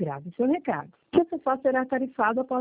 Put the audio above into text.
Grave seu recado. Você só será tarifado após